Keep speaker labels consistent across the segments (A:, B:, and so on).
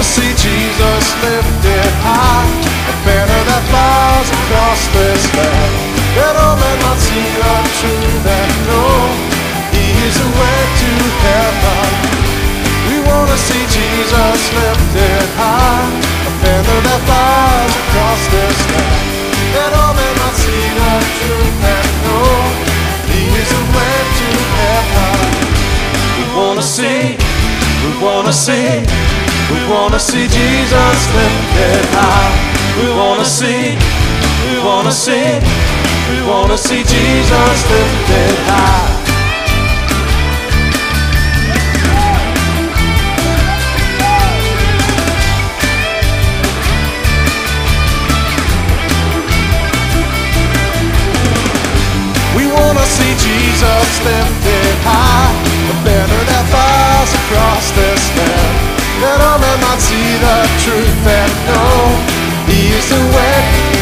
A: see Jesus lifted high, a banner that flies across this land, that all men might see the truth and know He is the way to heaven. We want to see Jesus lifted high, a banner that flies across this land, that all men might see the truth and know He is the way to heaven. We want to see, we want to see, we want to see Jesus lifted high. We want to see, we want to see, we want to see Jesus lifted high. We want to see Jesus lifted high, a banner that flies across this land, that all men might see the truth and know He is the way.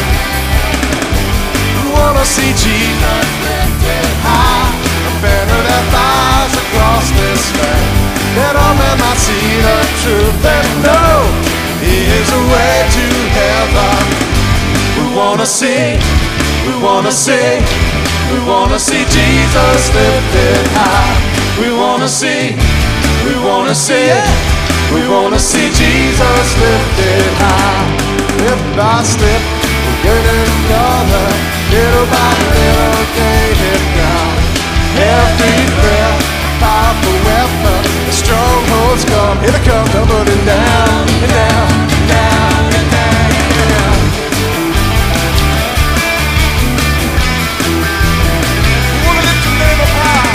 A: We want to see Jesus lifted high, a banner that flies across this land, that all men might see the truth and know He is the way to heaven. We want to see, we want to see, we want to see Jesus lifted high. We want to see, we want to see it. We want to see Jesus lifted high. Step by step, we're getting together, little by little, getting down. Every breath, powerful weapon, the strongholds come. Here they come, tumbling down and down, down and down, down. We want to lift your name up high.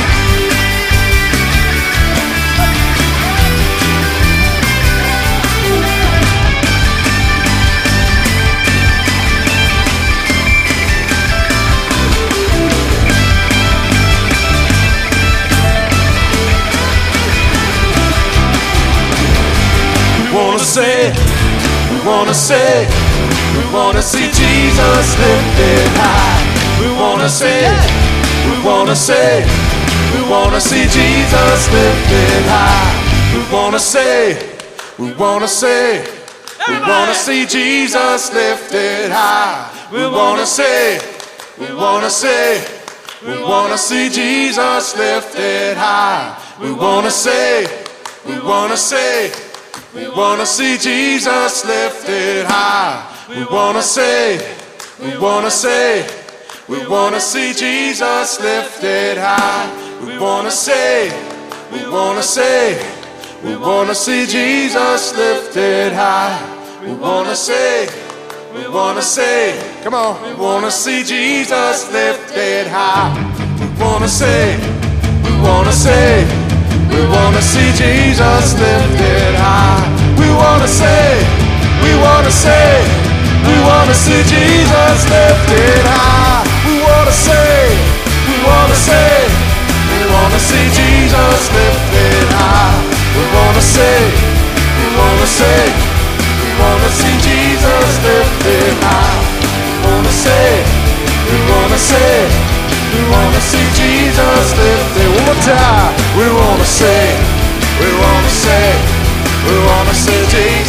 A: We want to say, we want to see Jesus lifted high. We want to say, we want to say, we want to see Jesus lifted high. We want to say, we want to say, we want to see Jesus lifted high. We want to say, we want to say, we want to see Jesus lifted high. We want to say, we want to say, we want to see Jesus lifted high. We want to say, we want to say, we want to see Jesus lifted high. We want to say, we want to say, we want to see Jesus lifted high. We want to say, we want to say, come on, we want to see Jesus lifted high. We want to say, we want to say, we want to see Jesus lifted high. We want to say, we want to say, we want to see Jesus lifted high. We want to say, we want to say, we want to see Jesus lifted high. We want to say, we want to say, we want to see Jesus lifted high. We want to say, we want to say, we want to see Jesus lifted. One more time. We want to say, we want to say, we want to see Jesus.